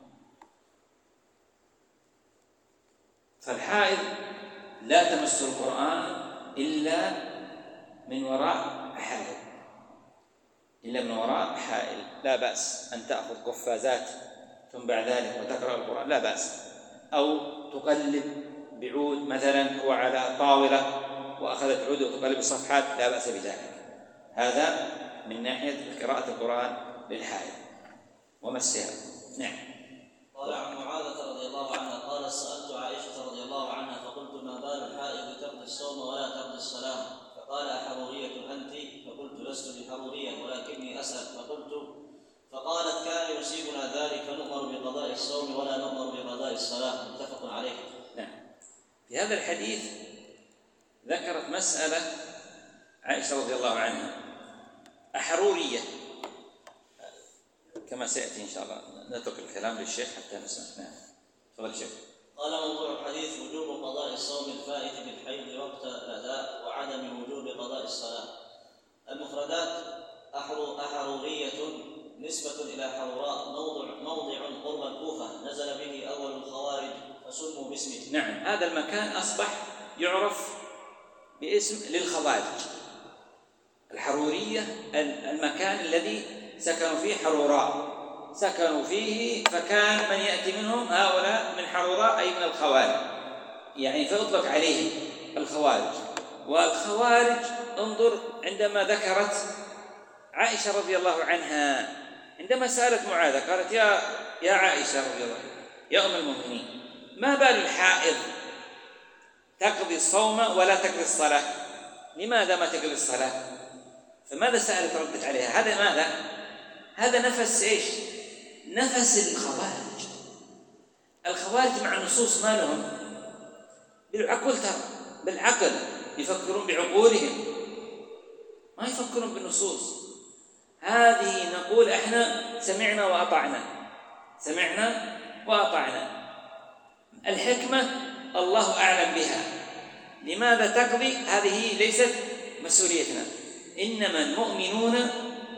فالحائض لا تمس القرآن إلا من وراء حائل، لا بأس أن تأخذ قفازات ثم بعد ذلك وتقرأ القرآن، لا بأس، أو تقلب بعود مثلا هو على طاولة وأخذت عود وتقلب الصفحات، لا بأس بذلك. هذا من ناحية قراءة القرآن للحائض ومسها. نعم. قال عن معاذة رضي الله عنها قال سألت عائشة رضي الله عنها فقلت ما بال الحائض تقضي الصوم ولا تقضي الصلاة؟ فقال أحرورية أنت؟ فقلت لست بحرورية ولكني أسأل. فقالت كان يصيبنا ذلك فنؤمر بقضاء الصوم ولا نؤمر بقضاء الصلاة، متفق عليه. نعم. في هذا الحديث ذكرت مسألة عائشة رضي الله عنها، أحرورية، كما سيأتي إن شاء الله، نترك الكلام للشيخ حتى نسمع. نعم. تفضل الشيخ. قال موضوع الحديث وجوب قضاء الصوم الفائت بالحيض وقت الأداء وعدم وجوب قضاء الصلاة. المفردات أحرورية نسبة إلى حروراء، موضع قرب الكوفة، نزل به أول الخوارج فسموا باسمه. نعم، هذا المكان أصبح يعرف باسم للخوارج. الحرورية المكان الذي سكنوا فيه حروراء، سكنوا فيه، فكان من يأتي منهم هؤلاء من حروراء أي من الخوارج، يعني فيطلق عليه الخوارج. والخوارج انظر عندما ذكرت عائشة رضي الله عنها عندما سألت معاذة قالت يا عائشة رضي الله عنها يا أم المؤمنين ما بال الحائض تقضي الصوم ولا تقضي الصلاة؟ لماذا ما تقضي الصلاة؟ فماذا سألت ردت عليها؟ هذا ماذا؟ هذا نفس إيش؟ نفس الخوارج. الخوارج مع النصوص ما لهم بالعقل، ترى بالعقل يفكرون بعقولهم، ما يفكرون بالنصوص. هذه نقول احنا سمعنا وأطعنا. الحكمة الله أعلم بها، لماذا تقضي؟ هذه ليست مسؤوليتنا. إنما المؤمنون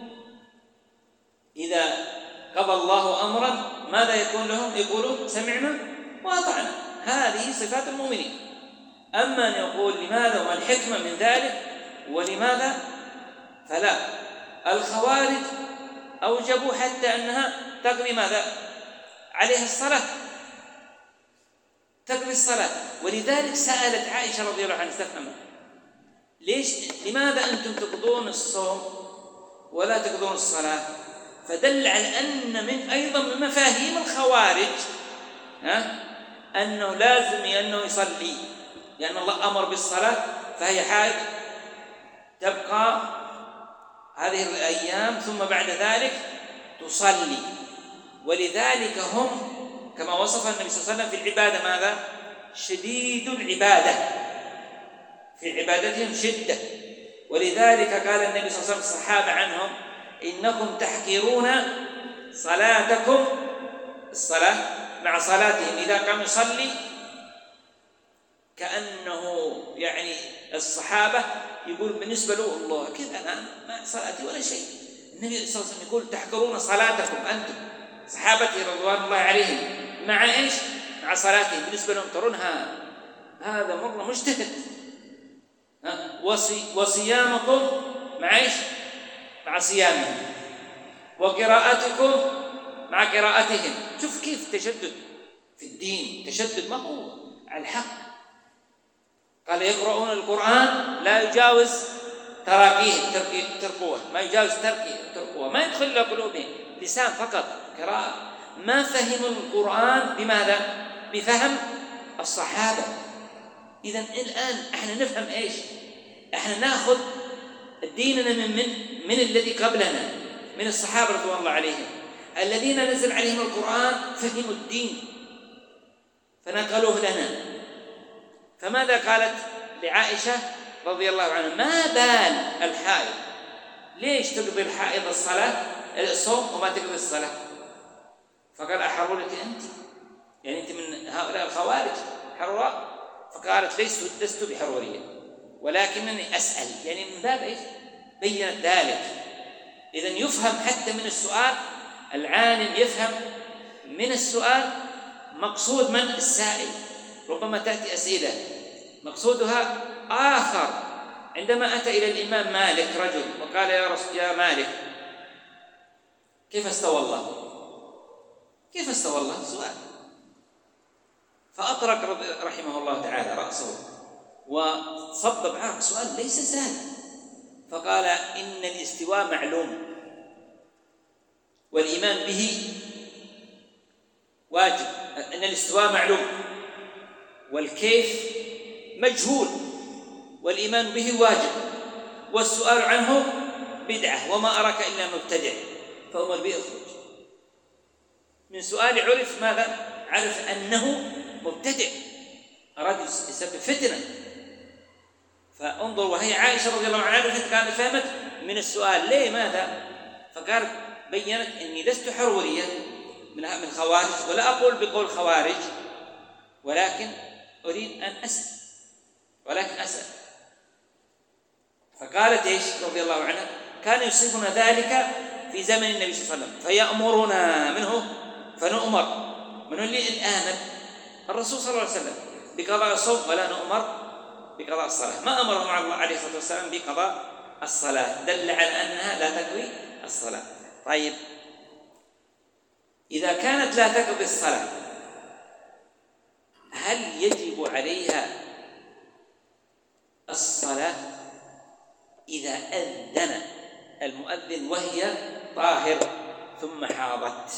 إذا قضى الله أمرا ماذا يكون لهم؟ يقولون سمعنا وأطعنا، هذه صفات المؤمنين. أما أن يقول لماذا وما الحكمة من ذلك ولماذا، فلا. الخوارج أوجبوا حتى أنها تقضي ماذا؟ عليها الصلاة، تقضي الصلاة. ولذلك سألت عائشة رضي الله عنها استفهمت لماذا أنتم تقضون الصوم ولا تقضون الصلاة؟ فدل على أن من أيضا من مفاهيم الخوارج أنه لازم أنه يصلي، لأن الله أمر بالصلاة، فهي حائض تبقى هذه الأيام ثم بعد ذلك تصلي. ولذلك هم كما وصف النبي صلى الله عليه وسلم في العبادة ماذا؟ شديد العبادة، في عبادتهم شدة. ولذلك قال النبي صلى الله عليه وسلم الصحابة عنهم: إنكم تحقرون صلاتكم، الصلاة مع صلاتهم، إذا قام يصلي كأنه يعني الصحابة يقول بالنسبة له: الله كيف أنا ما صلاتي ولا شيء. النبي صلى الله عليه وسلم يقول: تحقرون صلاتكم أنتم صحابتي رضوان الله عليهم مع إيش؟ مع صلاتهم، بالنسبة لهم ترونها هذا مرة مجتهد. وصيامكم مع إيش؟ مع صيامهم، وقراءتكم مع قراءتهم. شوف كيف تشدد في الدين، تشدد ما هو على الحق. قال: يقرؤون القرآن لا يجاوز تراقيهم، ترقوه، ما يجاوز ترقوه، ما يدخل إلى قلوبهم، لسان فقط قراءة. ما فهموا القرآن بماذا؟ بفهم الصحابة. إذن الآن احنا نفهم إيش؟ احنا ناخذ ديننا من الذي قبلنا، من الصحابة رضوان الله عليهم، الذين نزل عليهم القرآن فهموا الدين فنقلوه لنا. فماذا قالت لعائشة رضي الله عنها: ما بال الحائض، ليش تقضي الحائض الصوم وما تقضي الصلاة؟ فقال: أحررك أنت، يعني أنت من هؤلاء الخوارج حراء. فقالت: لست بحرورية ولكنني أسأل، يعني من باب إيش؟ بيّنت ذلك. إذن يفهم حتى من السؤال، العالم يفهم من السؤال مقصود من السائل. ربما تأتي أسئلة مقصودها آخر. عندما أتى إلى الإمام مالك رجل وقال: يا مالك، كيف استوى الله؟ كيف استوى الله؟ سؤال. فأطرق رحمه الله تعالى رأسه وصب معه سؤال ليس سهل. فقال: إن الاستواء معلوم والإيمان به واجب. إن الاستواء معلوم والكيف مجهول والإيمان به واجب، والسؤال عنه بدعة، وما أراك إلا مبتدع فأمر به اخرج. من سؤال عرف ماذا؟ عرف أنه مبتدع، أراد يسبب فتنة. فانظر، وهي عائشة رضي الله عنها عرفت، كانت فهمت من السؤال ليه ماذا؟ فقالت بيّنت: إني لست حرورية من خوارج، ولا أقول بقول خوارج، ولكن أريد أن أسأل، فقالت إيش رضي الله عنها: كان يصيبنا ذلك في زمن النبي صلى الله عليه وسلم فيأمرنا منه فنؤمر. من اللي الآن الرسول صلى الله عليه وسلم بقضاء الصوم ولا نؤمر بقضاء الصلاة. ما أمره مع الله عليه الصلاة والسلام بقضاء الصلاة، دل على أنها لا تقضي الصلاة. طيب، إذا كانت لا تقضي الصلاة، هل يجب عليها الصلاة إذا أذن المؤذن وهي طاهر ثم حاضت؟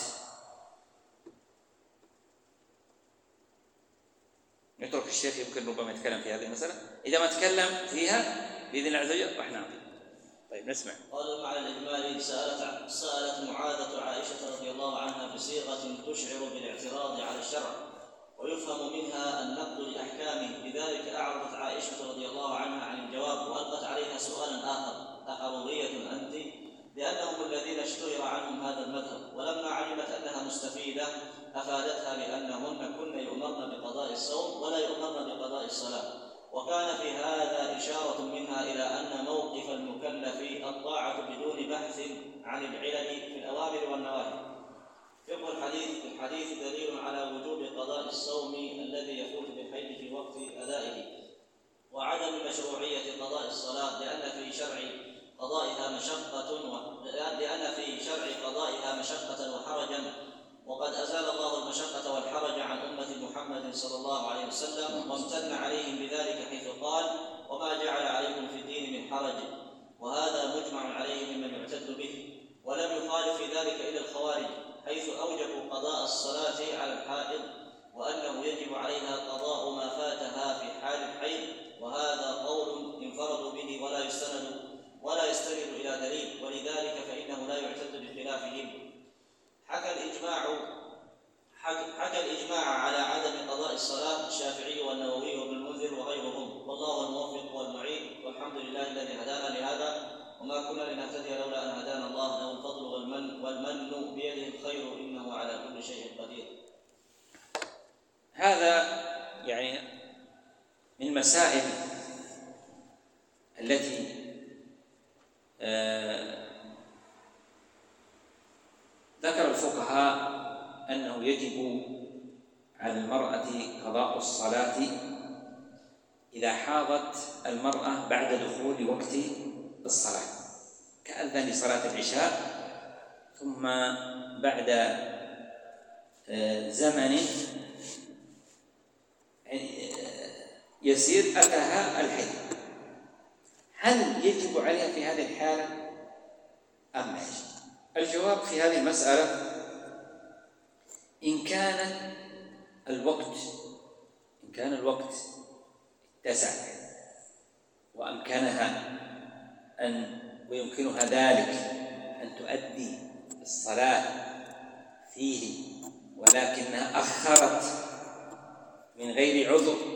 نترك الشيخ يمكن ربما يتكلم في هذه المسألة. إذا ما تكلم فيها بإذن الله عز وجل راح نعطي. طيب نسمع. قال: مع الإجمال سألت معاذة عائشة رضي الله عنها بصيغة تشعر بالاعتراض على الشرع ويفهم منها النقد لأحكامه، لذلك أعرضت عائشة رضي الله عنها عن الجواب وألقت عليها سؤالا آخر: أحرورية أنت؟ لأنهم الذين اشتهر عنهم هذا المذهب. ولما علمت أنها مستفيدة أفادتها بأنهن كن يؤمرن بقضاء الصوم ولا يؤمرن بقضاء الصلاة. وكان في هذا إشارة منها إلى أن موقف المكلف الطاعة بدون بحث عن العلل في الأوامر والنواهي. فقه الحديث دليل على وجوب قضاء الصوم الذي يفوت بالحيض في وقت أدائه، وعدم مشروعية قضاء الصلاة لأن في شرع قضائها مشقة وحرجا، وقد أزال الله المشقة والحرج عن أمة محمد صلى الله عليه وسلم، وامتن عليهم بذلك حيث قال: وما جعل عليكم في الدين من حرج. وهذا مجمع عليه ممن يعتد به. ولم يخالف في ذلك إلا الخوارج، حيث أوجبوا قضاء الصلاة على الحائض، وأنه يجب عليها قضاء ما فاتها في حال الحيض. وهذا قول انفردوا به ولا يستند إلى دليل، ولذلك فإنه لا يعتد بخلافهم. حكى الإجماع على عدم قضاء الصلاة الشافعي والنووي وابن المنذر وغيرهم، والله الموفق والمعين، والحمد لله الذي هدانا لهذا وما كنا لنهتدي لولا أن هدانا الله، له الفضل والمن بيده الخير إنه على كل شيء قدير. هذا يعني من المسائل التي ذكر الفقهاء أنه يجب على المرأة قضاء الصلاة إذا حاضت المرأة بعد دخول وقت الصلاة، كأذن لصلاة العشاء ثم بعد زمن يسير أتاها الحيض، هل يجب عليها في هذه الحالة أم لا يجب؟ الجواب في هذه المسألة إن كان الوقت اتسع وأمكنها ويمكنها ذلك أن تؤدي الصلاة فيه، ولكنها أخرت من غير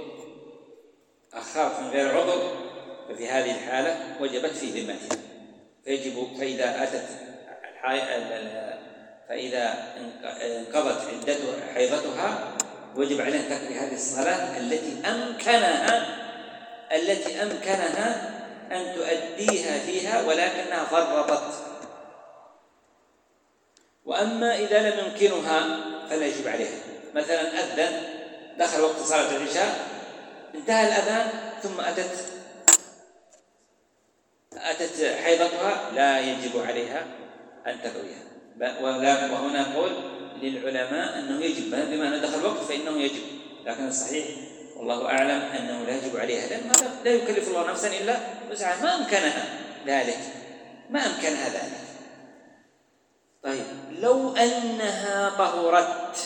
عذر، ففي هذه الحالة وجبت في ذمتها، فإذا انقضت حيضتها وجب عليها أن تقضي هذه الصلاة التي أمكنها أن تؤديها فيها ولكنها فرطت. وأما إذا لم يمكنها فلا يجب عليها، مثلا أذن دخل وقت صلاة العشاء انتهى الأذان ثم أتت حيضتها، لا يجب عليها أن تقضيها. وهنا قول للعلماء أنه يجب، بما أنه دخل الوقت فإنه يجب، لكن الصحيح والله أعلم أنه لا يجب عليها، لأن هذا لا يكلف الله نفسا إلا وسعها، ما أمكنها ذلك. طيب لو أنها طهرت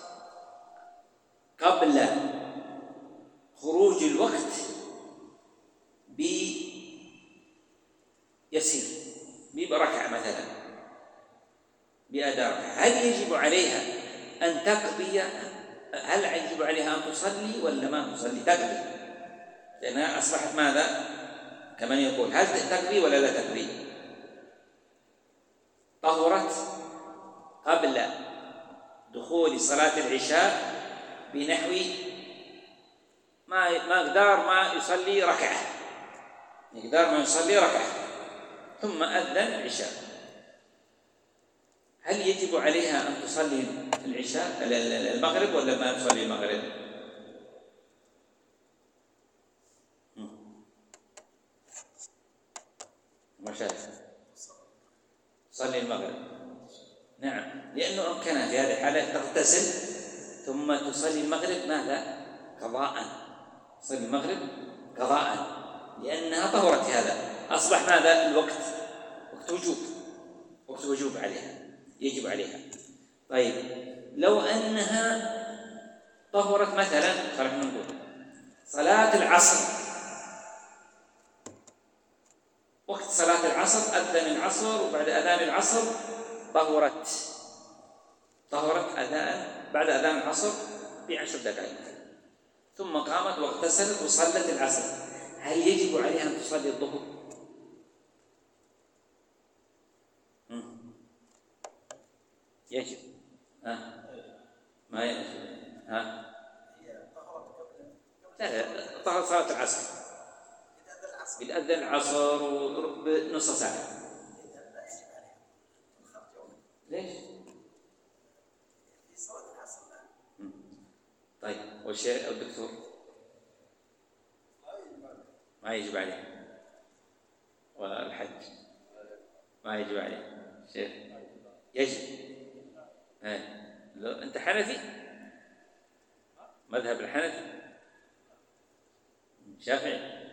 قبل خروج الوقت بركعة مثلا، بأداء ركعة، هل يجب عليها أن تقضي؟ هل يجب عليها أن تصلي ولا ما تصلي؟ تقضي، لأنها أصبحت ماذا؟ كمن يقول هل تقضي ولا لا تقضي؟ طهرت قبل دخول صلاة العشاء بنحو مقدار ما يصلي ركعة، ثم أذن العشاء، هل يجب عليها أن تصلي العشاء المغرب ولا ما تصلي المغرب؟ ما شاء صلي المغرب، نعم، لأنه أمكنها في هذه الحالة تغتسل ثم تصلي المغرب ماذا؟ قضاء، تصلي المغرب قضاء، لأنها طهرت، هذا أصبح ماذا؟ الوقت وقت وجوب عليها، يجب عليها. طيب لو أنها طهرت مثلا، خلينا نقول صلاة العصر، وقت صلاة العصر أذن العصر، وبعد أذان العصر طهرت بعد أذان العصر ب10 دقائق، ثم قامت واغتسلت وصلت العصر، هل يجب عليها أن تصلي الظهر؟ يجب. ما يجب. طهر صلاة العصر، بتأذن العصر بنص ساعة، ليش؟ طيب والشيخ الدكتور ما يجب عليه، والحج ما يجب عليه، شيخ يجب. لو أنت حنفي، مذهب الحنفي، شافعي،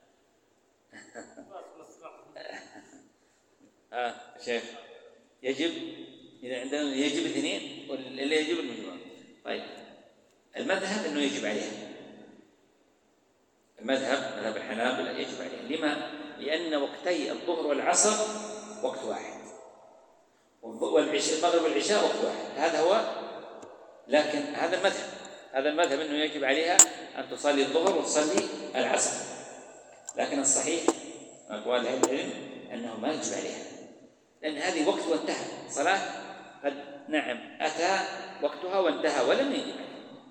شيخ يجب، إذا عندنا يجب 2 واللي يجب المجموع. طيب المذهب أنه يجب عليها، مذهب الحنابلة يجب عليها. لما؟ لأن وقتي الظهر والعصر وقت واحد، المغرب والعشاء وقت واحد، هذا هو. لكن هذا المذهب أنه يجب عليها أن تصلي الظهر وتصلي العصر، لكن الصحيح أقوال أهل العلم أنه ما يجب عليها، لأن هذه وقت وانتهى، صلاة قد نعم أتى وقتها وانتهى ولم يجب عليها.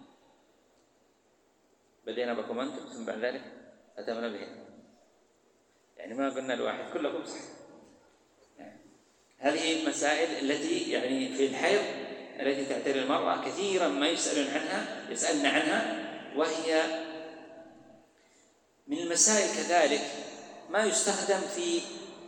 بدينا بكم أنتم ثم بعد ذلك أتمنا بهم، يعني ما قلنا الواحد كلكم صح. يعني هذه المسائل التي يعني في الحيض التي تعتري المرأة كثيرا ما يسألن عنها، وهي من المسائل كذلك ما يستخدم في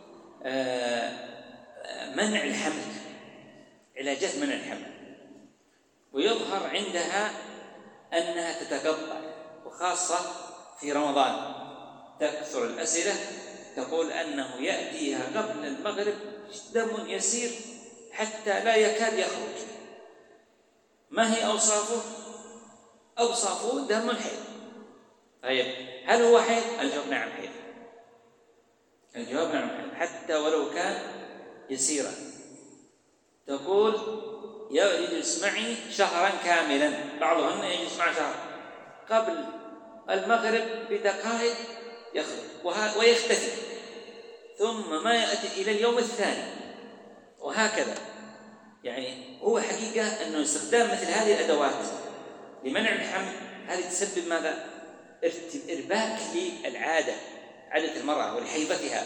منع الحمل، علاجات منع الحمل، ويظهر عندها أنها تتقطع، وخاصة في رمضان تكثر الأسئلة تقول أنه يأتيها قبل المغرب دم يسير حتى لا يكاد يخرج. ما هي أوصافه؟ أوصافه دم الحيض. طيب هل هو حيض؟ الجواب نعم حيض، الجواب نعم حيض حتى ولو كان يسيرا. تقول يجلس معي شهرا كاملا، بعضهن يجلس معي شهر، قبل المغرب بدقائق يخرج ويختفي، ثم ما يأتي إلى اليوم الثاني، وهكذا. يعني هو حقيقة أنه استخدام مثل هذه الأدوات لمنع الحمل هذه تسبب ماذا؟ إرباك للعادة، عادة المرأة ولحيضتها.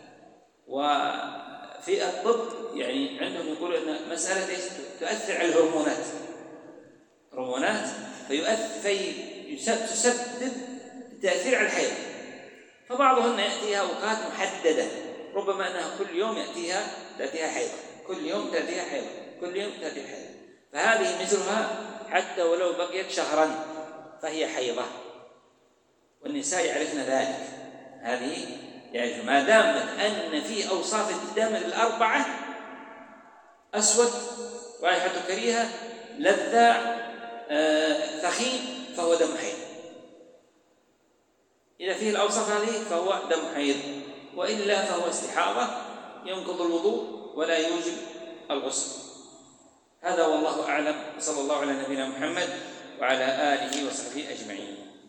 وفي الطب يعني عندهم يقولوا أن مسألة تؤثر على الهرمونات تسبب تأثير على الحيض. فبعضهن يأتيها أوقات محددة، ربما أنها كل يوم تأتيها حيضة، كل يوم تأتيها حيضة، كل يوم تأتيها حيضة، فهذه مثلها حتى ولو بقيت شهرا فهي حيضة، والنساء يعرفن ذلك. هذه يعني ما دامت أن في أوصاف الدم الأربعة أسود، رائحة كريهة، لذاع، ثخين، فهو دم حيض. إذا فيه الأوصاف هذه فهو دم حيض، وإلا فهو استحاضة ينقض الوضوء ولا يوجب الغسل. هذا والله أعلم، صلى الله على نبينا محمد وعلى آله وصحبه أجمعين.